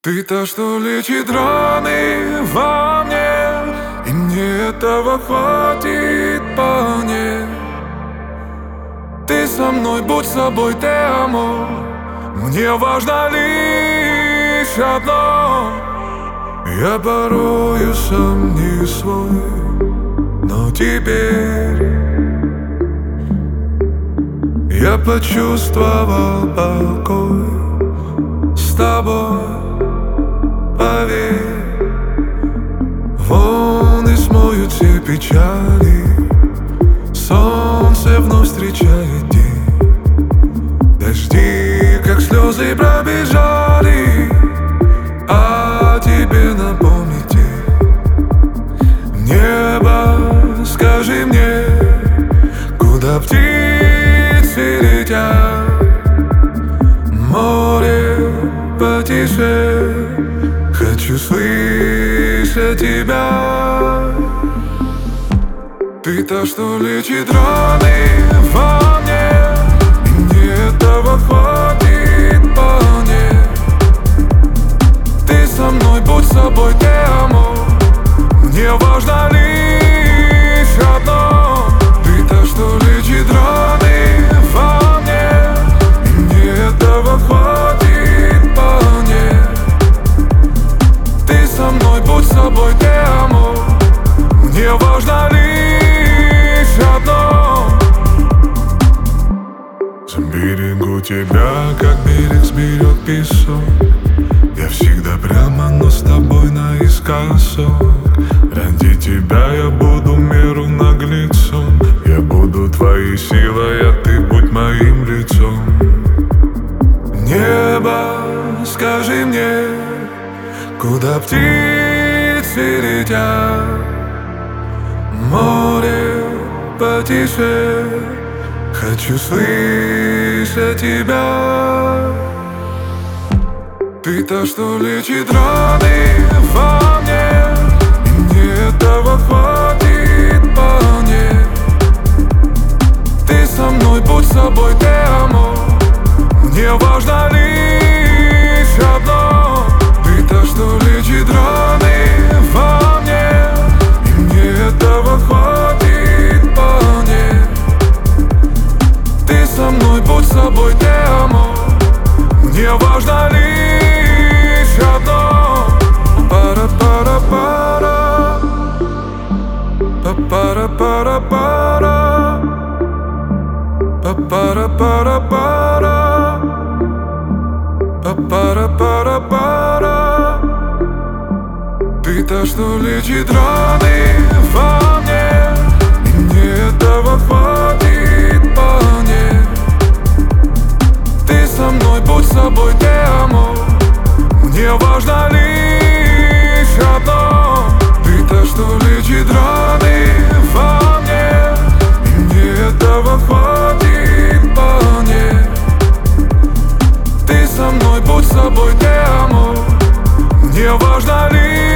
Ты та, что лечит раны во мне, и мне этого хватит вполне. Ты со мной, будь собой, te amo. Мне важно лишь одно. Я порою сам не свой, но теперь я почувствовал покой с тобой. Поверь, волны смоют все печали, солнце вновь встречает день. Дожди, как слезы, пробежали, а тебе напомнить небо, скажи мне, куда птицы летят. Море потише, хочу слышать тебя. Ты та, что лечит раны во мне, и мне этого хватит вполне. Ты со мной, будь собой, te amo. Мне важно лишь одно. Ты та, что лечит раны во мне, и мне этого хватит вполне. Ты со мной, будь собой, te amo. Мне важно лишь одно. Берегу тебя, как берег сберет песок. Я всегда прямо, но с тобой наискосок. Ради тебя я буду меру наглецом. Я буду твоей силой, а ты будь моим лицом. Небо, скажи мне, куда птицы летят. Море потише, хочу слышать тебя. Ты та, что лечит раны во мне, и мне этого хватит вполне. Ты со мной, будь собой, te amo. Мне важно лишь одно. Ты та, что лечит раны во мне, и мне этого хватит вполне. Ты со мной, будь собой, te amo. Мне важно лишь одно. Пара-пара-пара, па-пара-пара-пара, па-пара-пара-пара, па-пара-пара-пара. Ты та, что лечит раны во мне, и мне этого хватит вполне. Ты со мной, будь собой, te amo. Мне важно лишь одно. Ты та, что лечит раны во мне, и мне этого хватит вполне. Ты со мной, будь собой, te amo. Мне важно лишь